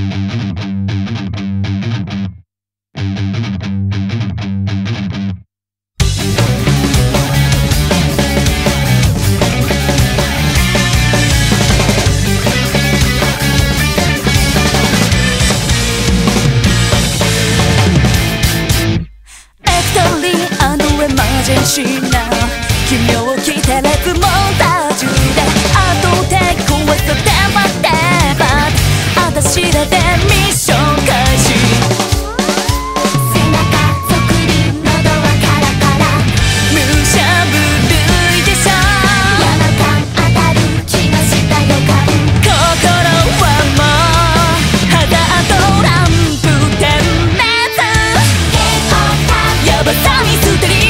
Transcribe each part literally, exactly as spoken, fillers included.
奇妙きテレビモンタージュで後で壊すデバデバあたしらでミッション開始背中そくり喉はカラカラむしゃぶるいでしょ山間当たる気がした予感心はもう肌とランプ点滅やばさに捨てり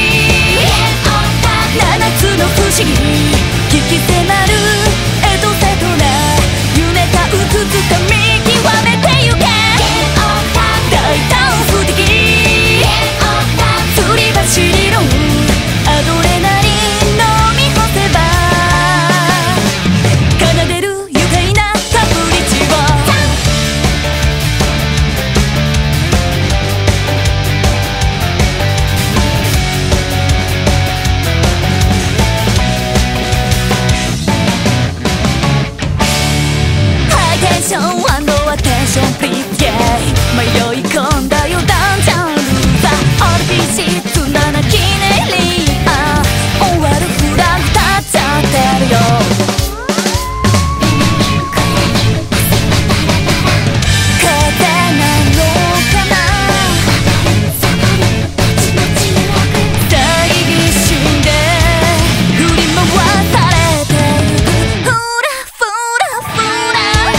の不思議引き迫るエトセトラ揺れたうつつか見極めてゆけ大胆不敵吊り橋理論アドレナリン飲み干せば奏でる愉快なカプリチをアンドアテンションプリーズゲー迷い込んだよダンジャンルーザ アールピージー つななきねりあ終わるフラグ立っちゃってるよ風なのかな大疑心で振り回されてゆくフラフラフラ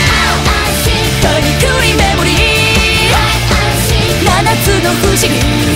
不思議